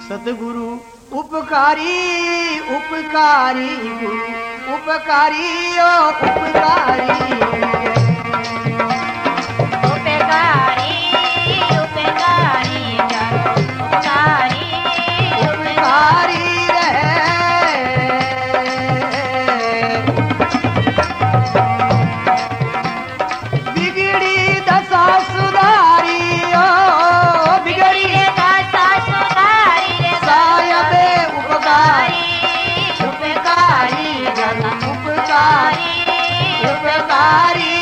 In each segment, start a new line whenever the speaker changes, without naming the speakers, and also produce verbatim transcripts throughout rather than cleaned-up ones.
सतगुरु उपकारी उपकारी गुरु उपकारी ओ उपकारी
उपकारी उपकारी उपकारी
उपकारी बिगड़ी दशा सुधारी ओ बिगड़ी
दशा सुधारी रे
सायब उपकारी
उपकारी जन
उपकारी उपकारी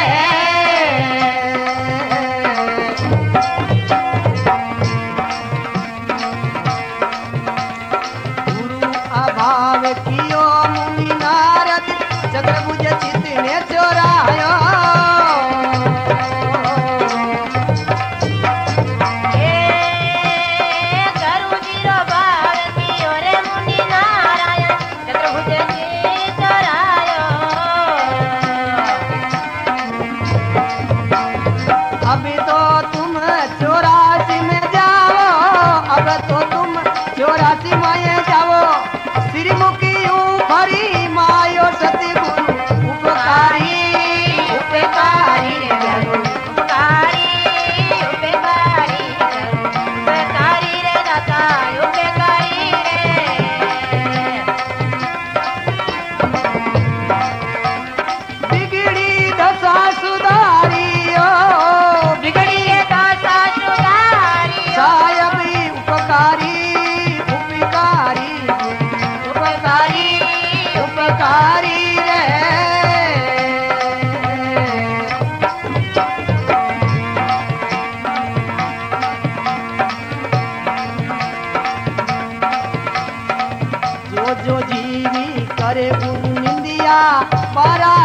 गुरु अभाव कियो मुनि नारद चतुर्भुज चित ने चोरायो अभी तो तुम चौरासी में जाओ अब तो तुम चौरासी में जाओ श्रीमुखी हरी मायो सतगुरु उपकारी उपकारी
उपकारी उपकारी उपकारी रे दाता उपकारी
बिगड़ी दशा सुधारी ओ बिगड़ी
दशा सुधारी
सायब उपकारी उपकारी उपकारी उपकारी रे जो जो जीवी करे गुरु निंदिया पारा